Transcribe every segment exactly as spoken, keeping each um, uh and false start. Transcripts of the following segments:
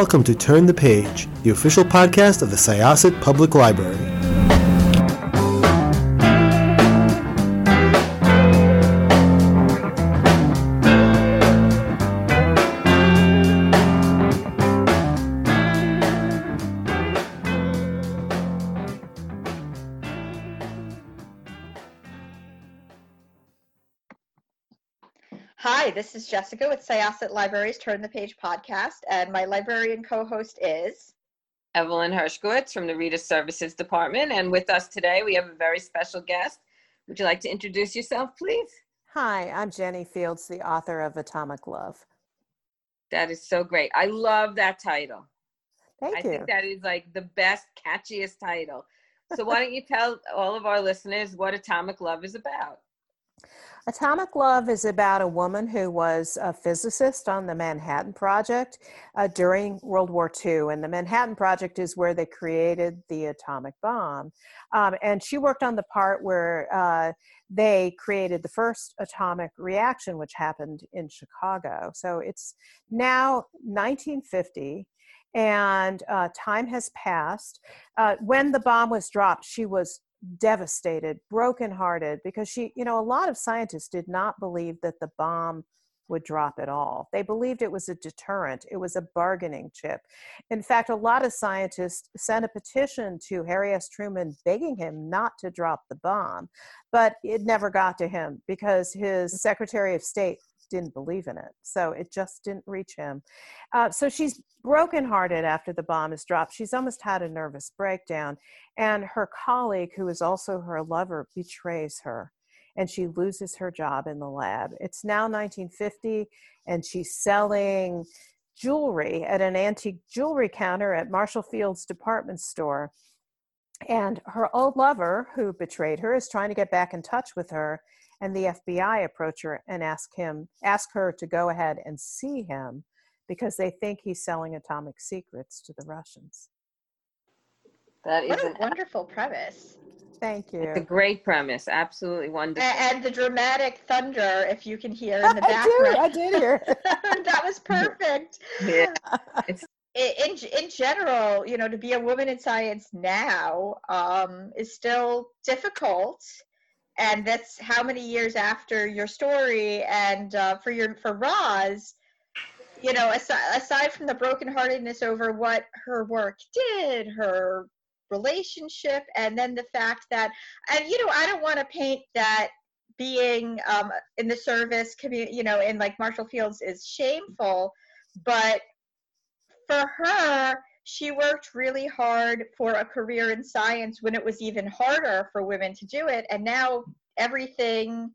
Welcome to Turn the Page, the official podcast of the Syosset Public Library. Hi, this is Jessica with Syosset Library's Turn the Page podcast, and my librarian co-host is Evelyn Hershkowitz from the Reader Services Department. And with us today, we have a very special guest. Would you like to introduce yourself, please? Hi, I'm Jenny Fields, the author of Atomic Love. That is so great. I love that title. Thank I you. think that is like the best, catchiest title. So why don't you tell all of our listeners what Atomic Love is about? Atomic Love is about a woman who was a physicist on the Manhattan Project uh, during World War Two. And the Manhattan Project is where they created the atomic bomb. Um, and she worked on the part where uh, they created the first atomic reaction, which happened in Chicago. So it's now nineteen fifty. And uh, time has passed. Uh, when the bomb was dropped, she was devastated, brokenhearted, because she, you know, a lot of scientists did not believe that the bomb would drop at all. They believed it was a deterrent. It was a bargaining chip. In fact, a lot of scientists sent a petition to Harry S. Truman begging him not to drop the bomb, but it never got to him because his Secretary of State didn't believe in it. So it just didn't reach him. Uh, so she's brokenhearted after the bomb is dropped. She's almost had a nervous breakdown. And her colleague, who is also her lover, betrays her. And she loses her job in the lab. It's now nineteen fifty, and she's selling jewelry at an antique jewelry counter at Marshall Field's department store. And her old lover, who betrayed her, is trying to get back in touch with her. And the F B I approach her and ask him, ask her to go ahead and see him because they think he's selling atomic secrets to the Russians. That is what a an, wonderful premise. Thank you. It's a great premise. Absolutely wonderful. And, and the dramatic thunder, if you can hear in the I background. do, I did hear. That was perfect. Yeah. It's In, in general, you know, to be a woman in science now um, is still difficult. And that's how many years after your story. And uh, for your for Roz, you know, aside, aside from the brokenheartedness over what her work did, her relationship, and then the fact that, and you know, I don't want to paint that being um, in the service community, you know, in like Marshall Fields is shameful, but for her, she worked really hard for a career in science when it was even harder for women to do it. And now everything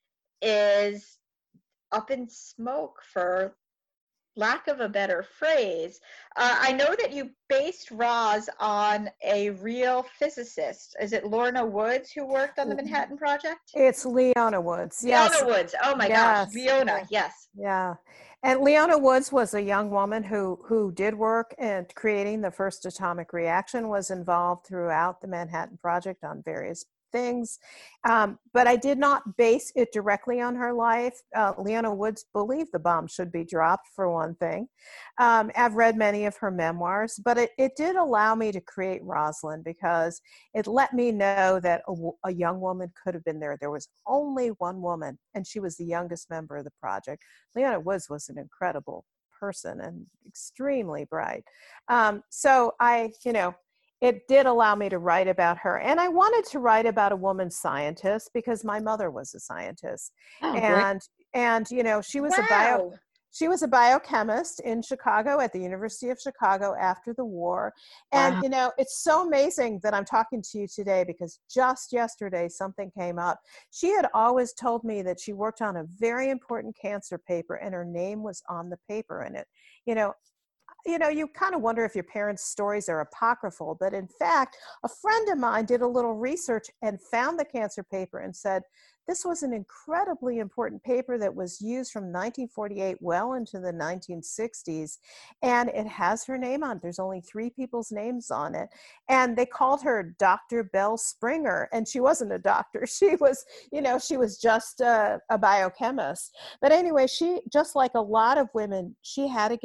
is up in smoke, for lack of a better phrase. Uh, I know that you based Roz on a real physicist. Is it Lorna Woods who worked on the Manhattan Project? It's Leona Woods. Yes. Leona Woods. Oh my Yes. gosh. Leona. Yes. Yeah. And Leona Woods was a young woman who, who did work in creating the first atomic reaction, was involved throughout the Manhattan Project on various things. Um, but I did not base it directly on her life. Uh, Leona Woods believed the bomb should be dropped, for one thing. Um, I've read many of her memoirs, but it, it did allow me to create Rosalind because it let me know that a, a young woman could have been there. There was only one woman, and she was the youngest member of the project. Leona Woods was an incredible person and extremely bright. Um, so I, you know, it did allow me to write about her. And I wanted to write about a woman scientist because my mother was a scientist. oh, and, and, you know, she was Wow. a bio, she was a biochemist in Chicago at the University of Chicago after the war. And, Wow. you know, it's so amazing that I'm talking to you today because just yesterday something came up. She had always told me that she worked on a very important cancer paper and her name was on the paper in it. You know, you know, you kind of wonder if your parents' stories are apocryphal, but in fact, a friend of mine did a little research and found the cancer paper and said, this was an incredibly important paper that was used from nineteen forty-eight well into the nineteen sixties, and it has her name on it. There's only three people's names on it, and they called her Doctor Belle Springer, and she wasn't a doctor. She was, you know, she was just a, a biochemist. But anyway, she, just like a lot of women, she had to give up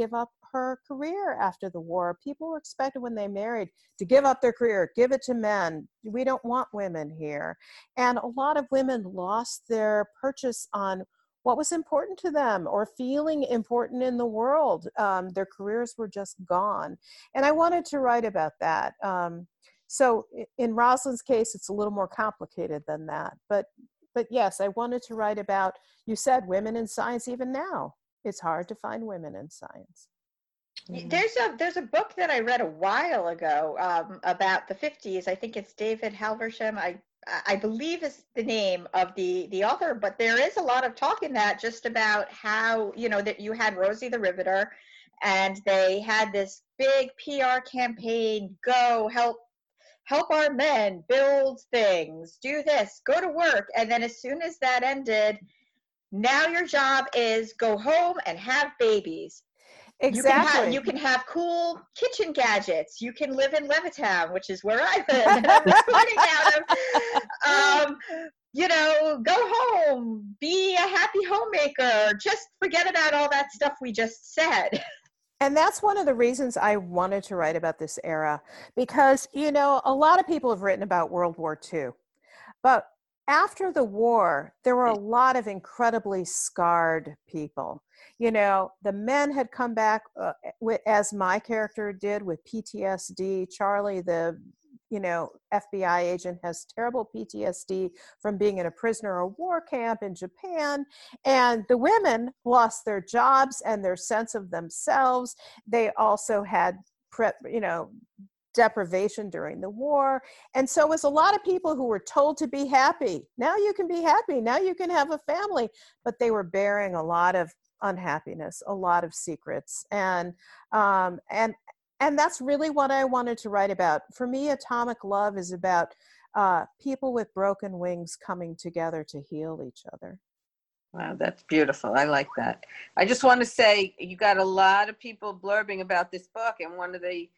her career after the war. People were expected when they married to give up their career, give it to men. We don't want women here. And a lot of women lost their purchase on what was important to them or feeling important in the world. Um, their careers were just gone. And I wanted to write about that. Um, so in Rosalind's case, it's a little more complicated than that. But, but yes, I wanted to write about, you said women in science. Even now, it's hard to find women in science. There's a there's a book that I read a while ago um, about the fifties. I think it's David Halversham. I I believe is the name of the the author, but there is a lot of talk in that just about how, you know, that you had Rosie the Riveter, and they had this big P R campaign, go help help our men build things, do this, go to work. And then as soon as that ended, now your job is go home and have babies. Exactly. You can, have, you can have cool kitchen gadgets. You can live in Levittown, which is where I live and I'm recording out of. Um, you know, go home, be a happy homemaker. Just forget about all that stuff we just said. And that's one of the reasons I wanted to write about this era, because, you know, a lot of people have written about World War Two, but after the war, there were a lot of incredibly scarred people. You know, the men had come back, uh, with, as my character did, with P T S D. Charlie, the, you know, F B I agent, has terrible P T S D from being in a prisoner of war camp in Japan. And the women lost their jobs and their sense of themselves. They also had, pre- you know, deprivation during the war. And so it was a lot of people who were told to be happy. Now you can be happy. Now you can have a family. But they were bearing a lot of unhappiness, a lot of secrets. And, um, and, and that's really what I wanted to write about. For me, Atomic Love is about uh, people with broken wings coming together to heal each other. Wow, that's beautiful. I like that. I just want to say, you got a lot of people blurbing about this book, and one of the,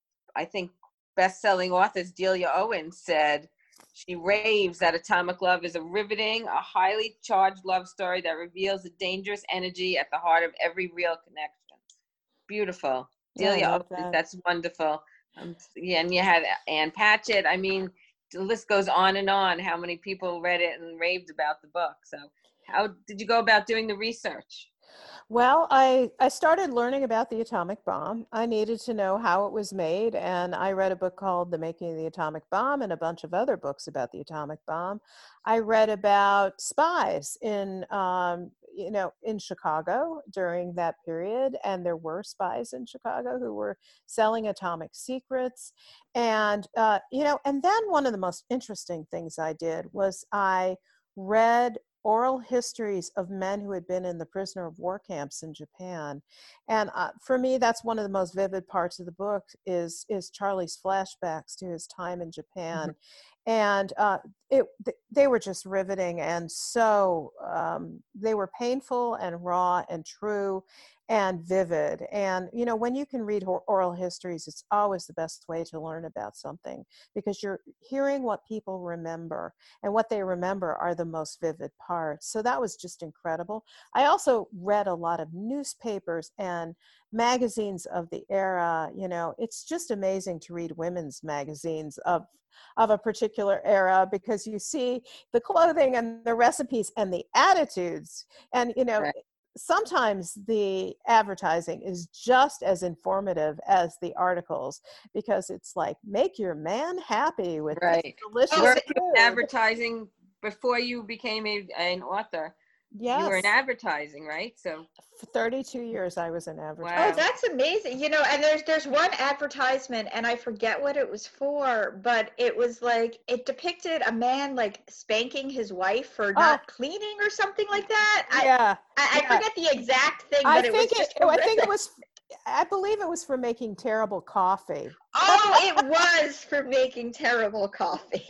I think, best-selling authors, Delia Owens, said she raves that Atomic Love is a riveting, a highly charged love story that reveals a dangerous energy at the heart of every real connection. Beautiful. Yeah, Delia I love Owens, that. that's wonderful. Um, yeah, and you had Ann Patchett. I mean, the list goes on and on, how many people read it and raved about the book. So how did you go about doing the research? Well, I, I started learning about the atomic bomb. I needed to know how it was made, and I read a book called The Making of the Atomic Bomb and a bunch of other books about the atomic bomb. I read about spies in, um, you know, in Chicago during that period, and there were spies in Chicago who were selling atomic secrets. And, uh, you know, and then one of the most interesting things I did was I read oral histories of men who had been in the prisoner of war camps in Japan. And uh, for me, that's one of the most vivid parts of the book is, is Charlie's flashbacks to his time in Japan. Mm-hmm. And uh, it, they were just riveting. And so um, they were painful and raw and true and vivid. And, you know, when you can read oral histories, it's always the best way to learn about something, because you're hearing what people remember, and what they remember are the most vivid parts. So that was just incredible. I also read a lot of newspapers and magazines of the era. You know, it's just amazing to read women's magazines of of a particular era, because you see the clothing and the recipes and the attitudes. And, you know, right. Sometimes the advertising is just as informative as the articles, because it's like, make your man happy with right. delicious Were food. you in advertising before you became a, an author? Yes. You were in advertising, right? So for thirty-two years I was in advertising. Wow. Oh, that's amazing. You know, and there's there's one advertisement, and I forget what it was for, but it was like, it depicted a man like spanking his wife for oh. not cleaning or something like that. Yeah. I, I, yeah. I forget the exact thing, but I it think was just it, I think it was I believe it was for making terrible coffee. Oh, it was for making terrible coffee.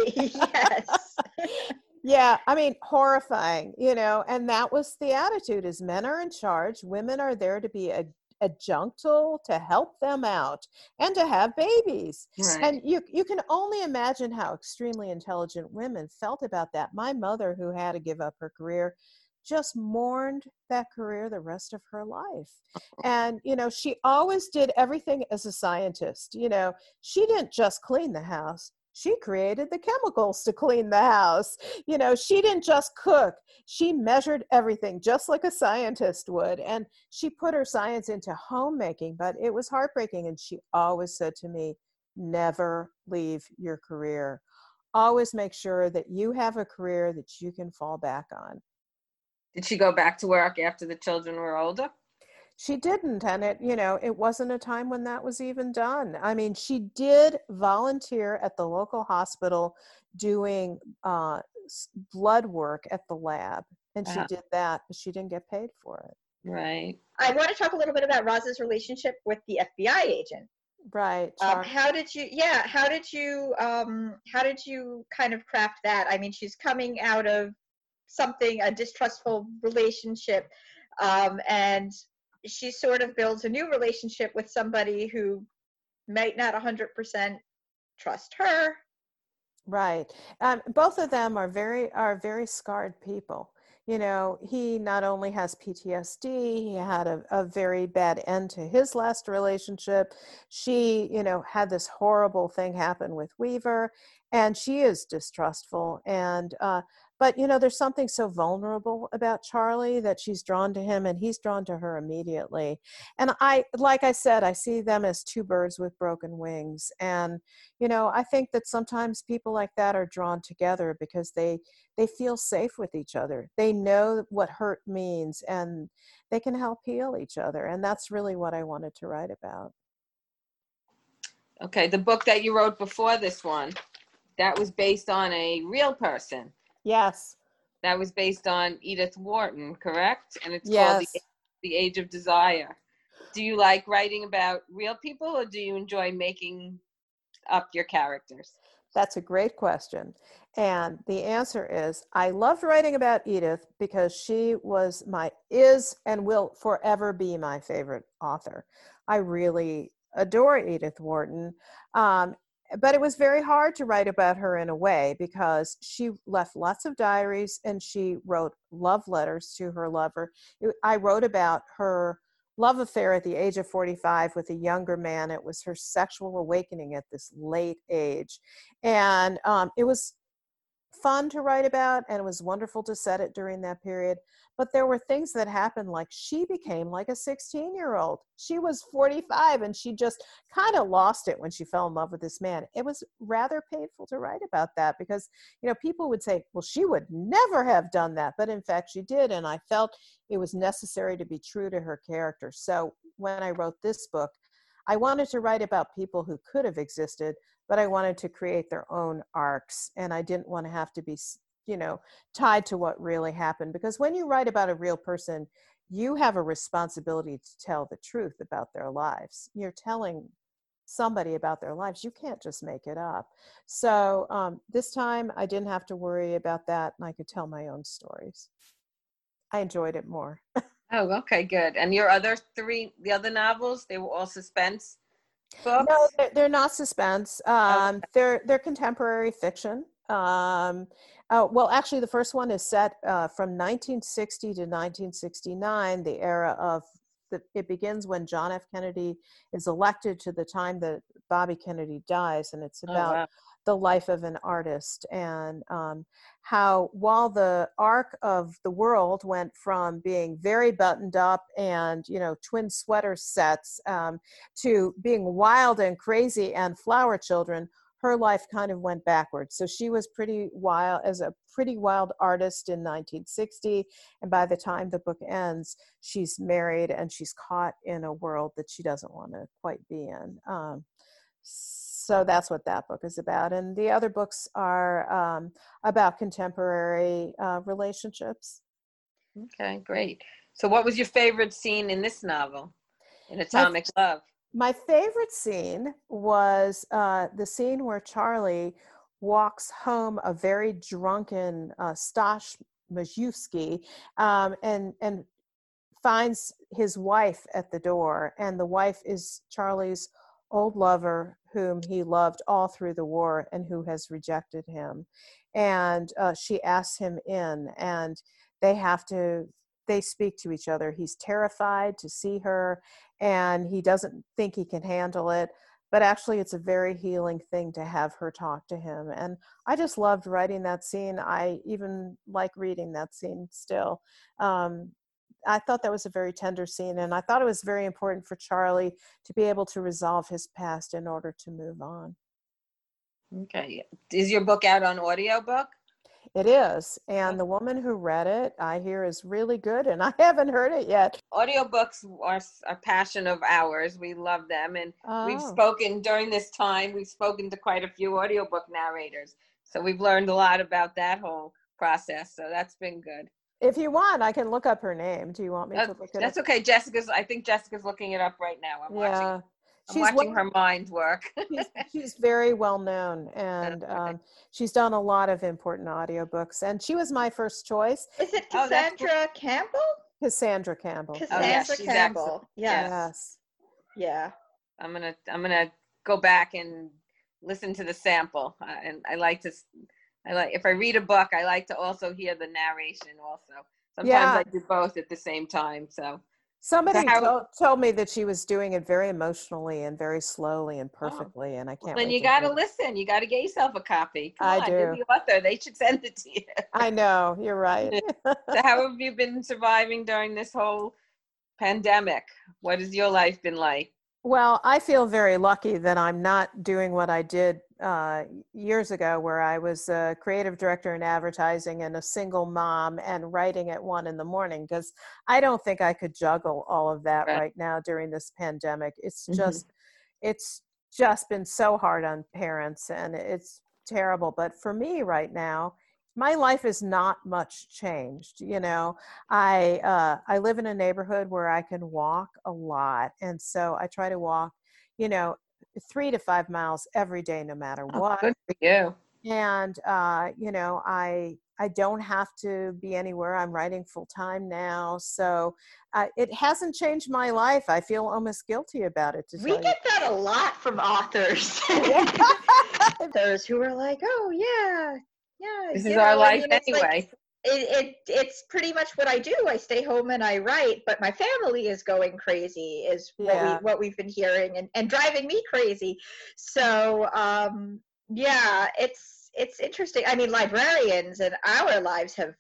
Yes. Yeah, I mean, horrifying, you know, and that was the attitude, is men are in charge, women are there to be a adjunctal, to help them out and to have babies. Right. And you you can only imagine how extremely intelligent women felt about that. My mother, who had to give up her career, just mourned that career the rest of her life. And, you know, she always did everything as a scientist. You know, she didn't just clean the house. She created the chemicals to clean the house. You know, she didn't just cook. She measured everything just like a scientist would. And she put her science into homemaking, but it was heartbreaking. And she always said to me, never leave your career. Always make sure that you have a career that you can fall back on. Did she go back to work after the children were older? She didn't, and it, you know, it wasn't a time when that was even done. I mean, she did volunteer at the local hospital doing uh, blood work at the lab, and she Uh-huh. did that, but she didn't get paid for it. Right. I want to talk a little bit about Roz's relationship with the F B I agent. Right. Um, Char- how did you, yeah, how did you, um, how did you kind of craft that? I mean, she's coming out of something, a distrustful relationship, um, and she sort of builds a new relationship with somebody who might not one hundred percent trust her. Right. Um, both of them are very are very scarred people. You know, he not only has P T S D, he had a, a very bad end to his last relationship. She, you know, had this horrible thing happen with Weaver, and she is distrustful. And uh, but you know, there's something so vulnerable about Charlie that she's drawn to him, and he's drawn to her immediately. And I, like I said, I see them as two birds with broken wings. And you know, I think that sometimes people like that are drawn together because they they feel safe with each other. They know what hurt means, and they can help heal each other. And that's really what I wanted to write about. Okay, the book that you wrote before this one, that was based on a real person. Yes. That was based on Edith Wharton, correct? And it's Yes. called the, the Age of Desire. Do you like writing about real people, or do you enjoy making up your characters? That's a great question. And the answer is, I loved writing about Edith because she was my, is and will forever be my favorite author. I really adore Edith Wharton. Um, but it was very hard to write about her in a way because she left lots of diaries and she wrote love letters to her lover. I wrote about her love affair at the age of forty-five with a younger man. It was her sexual awakening at this late age. And um, it was fun to write about, and it was wonderful to set it during that period. But there were things that happened, like she became like a sixteen year old. She was forty-five and she just kind of lost it when she fell in love with this man. It was rather painful to write about that because, you know, people would say, well, she would never have done that. But in fact, she did. And I felt it was necessary to be true to her character. So when I wrote this book, I wanted to write about people who could have existed, but I wanted to create their own arcs. And I didn't want to have to be, you know, tied to what really happened. Because when you write about a real person, you have a responsibility to tell the truth about their lives. You're telling somebody about their lives. You can't just make it up. So um, this time I didn't have to worry about that, and I could tell my own stories. I enjoyed it more. Oh, okay, good. And your other three, the other novels, they were all suspense books? No, they're, they're not suspense. Um, okay. They're they're contemporary fiction. Um, uh, well, actually, the first one is set uh, from nineteen sixty to nineteen sixty-nine, the era of the, it begins when John F. Kennedy is elected to the time that Bobby Kennedy dies, and it's about oh, wow. the life of an artist and um, how while the arc of the world went from being very buttoned up and, you know, twin sweater sets um, to being wild and crazy and flower children, her life kind of went backwards. So she was pretty wild as a pretty wild artist in nineteen sixty. And by the time the book ends, she's married and she's caught in a world that she doesn't want to quite be in. Um, so that's what that book is about. And the other books are um, about contemporary uh, relationships. Okay, great. So what was your favorite scene in this novel, in Atomic My, Love? My favorite scene was uh, the scene where Charlie walks home a very drunken uh, Stash Majewski um, and, and finds his wife at the door. And the wife is Charlie's old lover whom he loved all through the war and who has rejected him. And uh, she asks him in, and they have to, they speak to each other. He's terrified to see her, and he doesn't think he can handle it. But actually, it's a very healing thing to have her talk to him. And I just loved writing that scene. I even like reading that scene still. Um, I thought that was a very tender scene, and I thought it was very important for Charlie to be able to resolve his past in order to move on. Okay. Is your book out on audiobook? It is. And the woman who read it, I hear, is really good, and I haven't heard it yet. Audiobooks are a passion of ours. We love them. And Oh. we've spoken during this time, we've spoken to quite a few audiobook narrators. So we've learned a lot about that whole process. So that's been good. If you want, I can look up her name. Do you want me Uh, to look it that's up? okay. Jessica's, I think Jessica's looking it up right now. I'm Yeah. watching. I'm She's watching well- her mind work. she's, she's very well known, and um, she's done a lot of important audiobooks, and she was my first choice. Is it Oh, that's Cassandra Campbell? Cassandra Campbell. Cassandra yes, she's Campbell. Yes. Yes. Yeah. I'm gonna I'm gonna go back and listen to the sample. Uh, and I like to, I like if I read a book, I like to also hear the narration. Also, sometimes Yeah. I do both at the same time. So Somebody So how- told, told me that she was doing it very emotionally and very slowly and perfectly, and I can't then wait you to got to hear it. listen. You got to get yourself a copy. Come I on, do. you're the author. They should send it to you. I know, you're right. So how have you been surviving during this whole pandemic? What has your life been like? Well, I feel very lucky that I'm not doing what I did uh, years ago, where I was a creative director in advertising and a single mom and writing at one in the morning, because I don't think I could juggle all of that Right. right now during this pandemic. It's Mhm. just, it's just been so hard on parents, and it's terrible. But for me right now, my life is not much changed. You know, I uh, I live in a neighborhood where I can walk a lot, and so I try to walk, you know, three to five miles every day, no matter Oh, what. good for you. And uh, you know, I I don't have to be anywhere. I'm writing full time now, so uh, it hasn't changed my life. I feel almost guilty about it. To We tell get that a lot from authors. you. Authors who are like, oh yeah, yeah. This you is our know, I life mean, it's like- anyway. it, it it's pretty much what I do. I stay home and I write, but my family is going crazy, is what Yeah. we what we've been hearing, and, and driving me crazy. So um, yeah, it's it's interesting. I mean, librarians and our lives have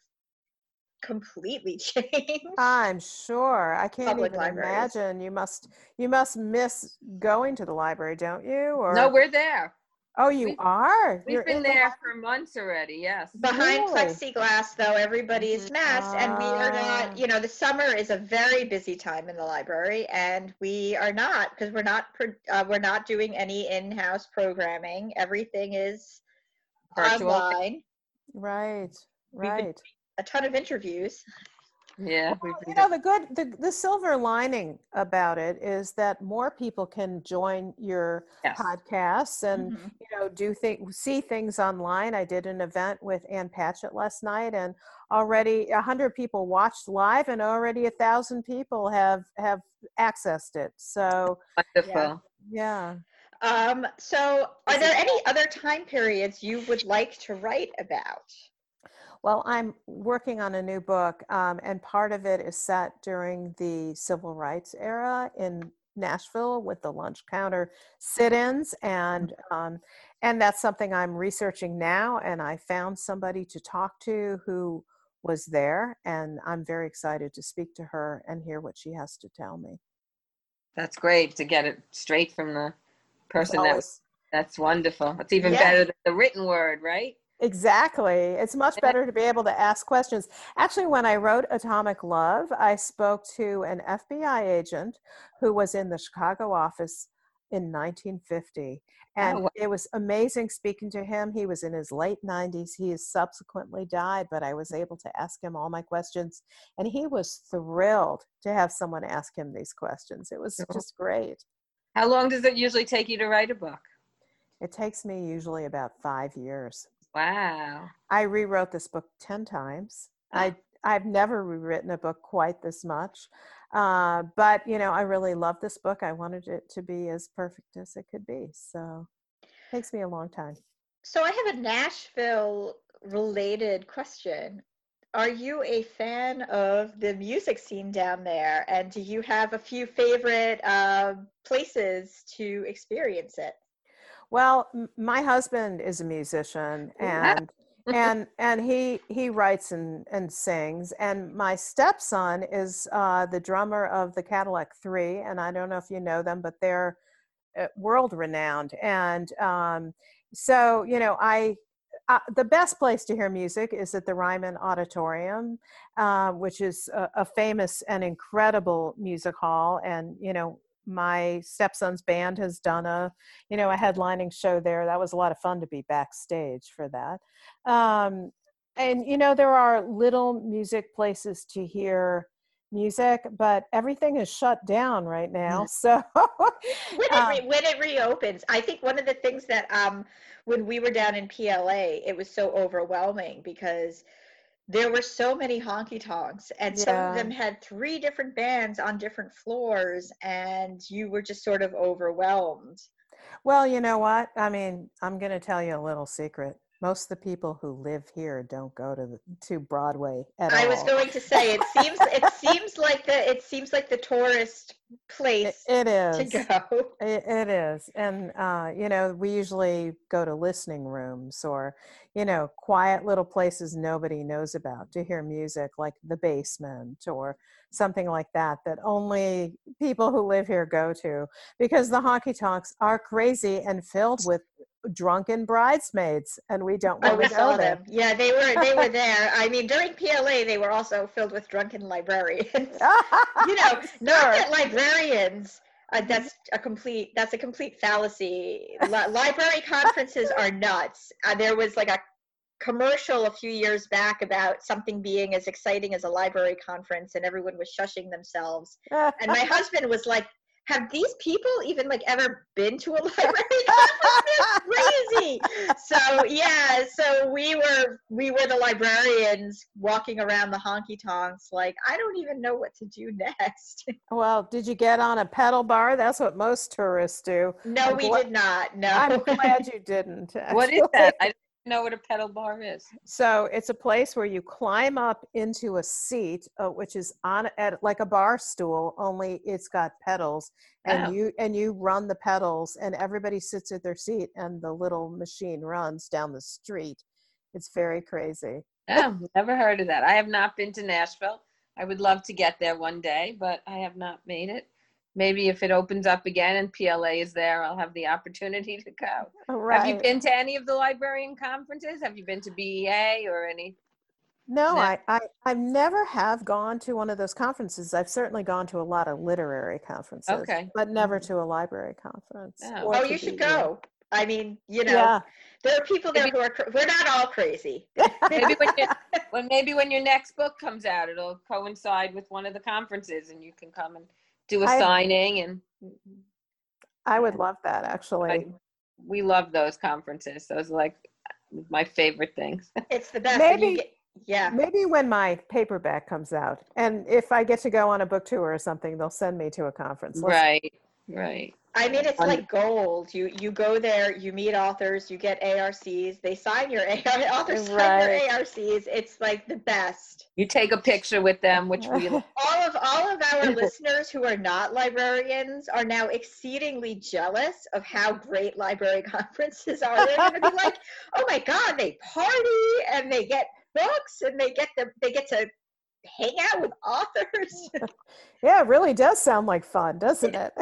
completely changed. I'm sure. I can't Public even libraries. imagine. You must you must miss going to the library, don't you? Or No, we're there. oh, you we've- are. We've You're been in the there li- for months already. Yes. Behind Really? plexiglass, though, everybody is masked, and we are Ah. not. You know, the summer is a very busy time in the library, and we are not, because we're not pro- uh, we're not doing any in-house programming. Everything is Virtual. online. Right. been- Right. A ton of interviews. Yeah. we've Well, been you know, the good the, the silver lining about it is that more people can join your Yes. podcasts and Mhm. you know do things see things online. I did an event with Ann Patchett last night, and already a hundred people watched live, and already a thousand people have have accessed it. So Wonderful. yeah. Um, so, are Is there it- any other time periods you would like to write about? Well, I'm working on a new book, um, and part of it is set during the civil rights era in Nashville with the lunch counter sit-ins, and um, and that's something I'm researching now. And I found somebody to talk to who was there, and I'm very excited to speak to her and hear what she has to tell me. That's great to get it straight from the It's person that was. always- That's wonderful. It's even Yeah. better than the written word, right? Exactly. It's much better to be able to ask questions. Actually, when I wrote Atomic Love, I spoke to an F B I agent who was in the Chicago office in nineteen fifty. And Oh, wow. it was amazing speaking to him. He was in his late nineties. He has subsequently died, but I was able to ask him all my questions. And he was thrilled to have someone ask him these questions. It was Cool. just great. How long does it usually take you to write a book? It takes me usually about five years. Wow. I rewrote this book ten times. I, I've never rewritten a book quite this much. Uh, but, you know, I really love this book. I wanted it to be as perfect as it could be. So it takes me a long time. So, I have a Nashville related question. are you a fan of the music scene down there? And do you have a few favorite uh, places to experience it? Well, m- my husband is a musician, Yeah. and and and he he writes and and sings, and my stepson is uh, the drummer of the Cadillac Three, and I don't know if you know them, but they're uh, world renowned. And um, so, you know, I uh, the best place to hear music is at the Ryman Auditorium, uh, which is a, a famous and incredible music hall. And, you know, my stepson's band has done a, you know, a headlining show there. That was a lot of fun to be backstage for that. Um, and, you know, there are little music places to hear music, but everything is shut down right now. So When it um, re- when it reopens, I think one of the things that um when we were down in P L A, it was so overwhelming because there were so many honky tonks, and some of yeah. them had three different bands on different floors, and you were just sort of overwhelmed. Well, you know what? I mean, I'm going to tell you a little secret. Most of the people who live here don't go to the, to Broadway at I was all. going to say it seems it seems like the it seems like the tourist It, place it to is. go. It, it is. And, uh, you know, we usually go to listening rooms or, you know, quiet little places nobody knows about to hear music, like the basement or something like that, that only people who live here go to, because the honky tonks are crazy and filled with drunken bridesmaids, and we don't Oh, want we to go saw there. them. Yeah, they were they were there. I mean, during P L A, they were also filled with drunken librarians. You know, not Sure. that librarians. Uh, that's a complete. That's a complete fallacy. Li- library conferences are nuts. Uh, there was like a commercial a few years back about something being as exciting as a library conference, and everyone was shushing themselves. And my husband was like, have these people even like ever been to a library conference? They're crazy. So yeah, so we were we were the librarians walking around the honky tonks like, I don't even know what to do next. Well, did you get on a pedal bar? That's what most tourists do. No, I'm we gla- did not. No. I'm glad you didn't, What is actually. that? I don't know what a pedal bar is. So it's a place where you climb up into a seat, uh, which is on at like a bar stool, only it's got pedals, and Oh. you and you run the pedals, and everybody sits at their seat, and the little machine runs down the street. It's very crazy. Oh, never heard of that. I have not been to Nashville. I would love to get there one day, but I have not made it. Maybe if it opens up again and P L A is there, I'll have the opportunity to go. Right. Have you been to any of the librarian conferences? Have you been to B E A or any? No, No? I, I, I never have gone to one of those conferences. I've certainly gone to a lot of literary conferences, Okay. but never to a library conference. Oh. or Oh, to you should B E A. go. I mean, you know, Yeah. there are people there Maybe- who are. cra- We're not all crazy. Maybe when you, well, maybe when your next book comes out, it'll coincide with one of the conferences, and you can come and do a I- signing. And I would Yeah. love that, actually. I, we love those conferences. Those are like my favorite things. It's the best. and you Maybe- get- yeah. Maybe when my paperback comes out, and if I get to go on a book tour or something, they'll send me to a conference. Let's- Right, right. I mean, it's Um, like gold. You you go there, you meet authors, you get A R Cs. They sign your A R authors sign Right. your A R Cs. It's like the best. You take a picture with them, which we love. All of all of our listeners who are not librarians are now exceedingly jealous of how great library conferences are. They're going to be like, "Oh my God, they party and they get books and they get the they get to hang out with authors." Yeah, it really does sound like fun, doesn't it?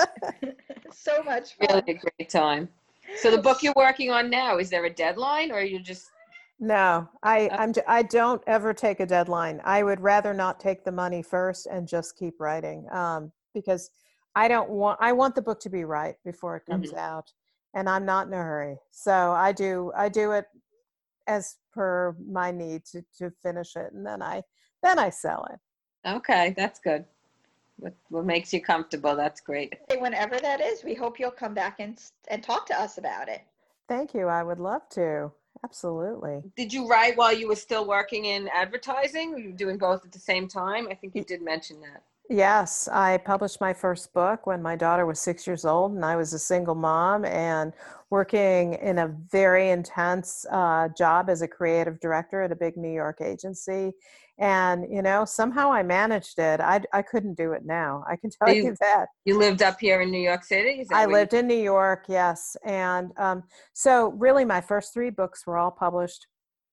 So much fun. Really a great time. So the book you're working on now, is there a deadline, or you just? No, I, I'm, j- I don't ever take a deadline. I would rather not take the money first and just keep writing, um, because I don't want, I want the book to be right before it comes out, and I'm not in a hurry. So I do, I do it as per my need to, to finish it, and then I, then I sell it. Okay, that's good. What, what makes you comfortable? That's great. Whenever that is, we hope you'll come back and and talk to us about it. Thank you. I would love to. Absolutely. Did you write while you were still working in advertising? Were you doing both at the same time? I think you did mention that. Yes, I published my first book when my daughter was six years old, and I was a single mom and working in a very intense uh, job as a creative director at a big New York agency. And, you know, somehow I managed it. I, I couldn't do it now. I can tell So you, you, that. You lived up here in New York City? Is that I where lived you- in New York, yes. And um, so really my first three books were all published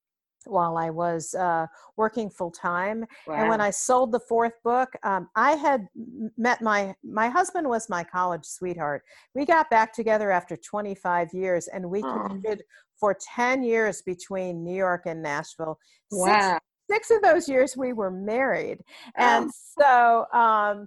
while I was uh, working full time. Wow. And when I sold the fourth book, um, I had met my, my husband was my college sweetheart. We got back together after twenty-five years, and we Oh. commuted for ten years between New York and Nashville. Wow. Six, six of those years we were married. Oh. And so um,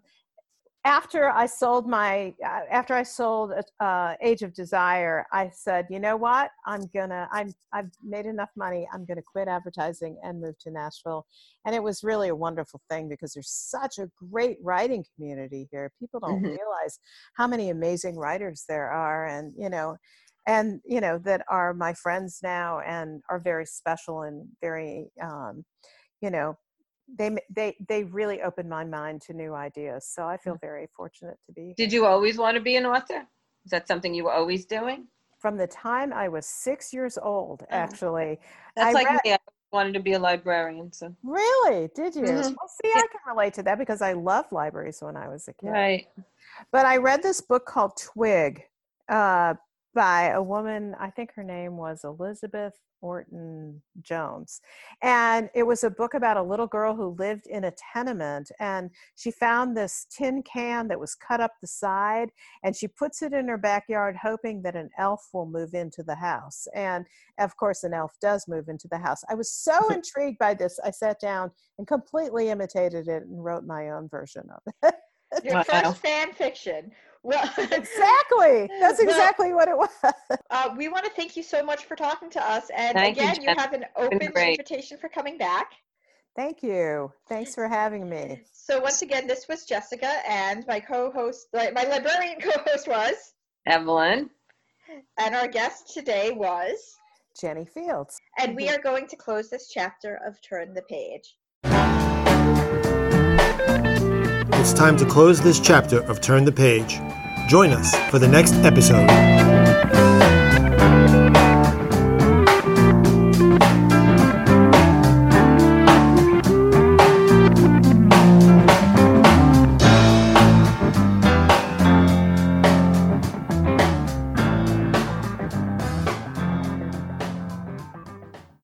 after I sold my, uh, after I sold uh, Age of Desire, I said, you know what, I'm gonna, I'm, I've made enough money. I'm gonna quit advertising and move to Nashville. And it was really a wonderful thing because there's such a great writing community here. People don't Mhm. realize how many amazing writers there are, and you know, and you know that are my friends now and are very special and very, um, you know. They they they really opened my mind to new ideas. So I feel very fortunate to be. Did you always want to be an author? Is that something you were always doing? From the time I was six years old, actually. That's I like read, me. I wanted to be a librarian. So Really? Did you? Mhm. Well, see, I can relate to that because I loved libraries when I was a kid. right. But I read this book called Twig uh, by a woman, I think her name was Elizabeth Orton Jones. And it was a book about a little girl who lived in a tenement, and she found this tin can that was cut up the side, and she puts it in her backyard hoping that an elf will move into the house. And of course, an elf does move into the house. I was so intrigued by this, I sat down and completely imitated it and wrote my own version of it. Your Wow. first fan fiction. Well, Exactly. That's Well- exactly what it was. uh, we want to thank you so much for talking to us. And Thank you, again, you, Jen. have an open great. invitation for coming back. Thank you. Thanks for having me. So once again, this was Jessica, and my co-host, my my librarian co-host was, Evelyn. and our guest today was, Jenny Fields. and we are going to close this chapter of Turn the Page. It's time to close this chapter of Turn the Page. Join us for the next episode.